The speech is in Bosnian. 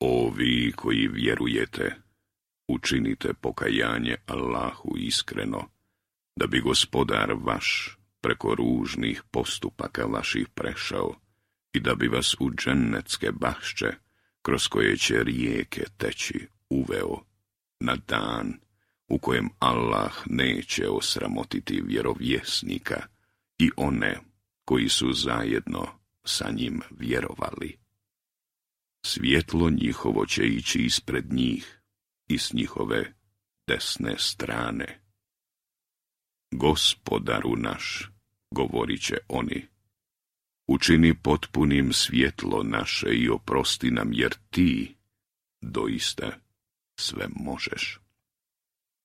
O vi koji vjerujete, učinite pokajanje Allahu iskreno, da bi Gospodar vaš preko ružnih postupaka vaših prešao i da bi vas u džennetske bašče, kroz koje će rijeke teći, uveo na dan u kojem Allah neće osramotiti vjerovjesnika i one koji su zajedno sa njim vjerovali. Svjetlo njihovo će ići ispred njih i s njihove desne strane. Gospodaru naš, govorit će oni, učini potpunim svjetlo naše i oprosti nam, jer ti doista sve možeš.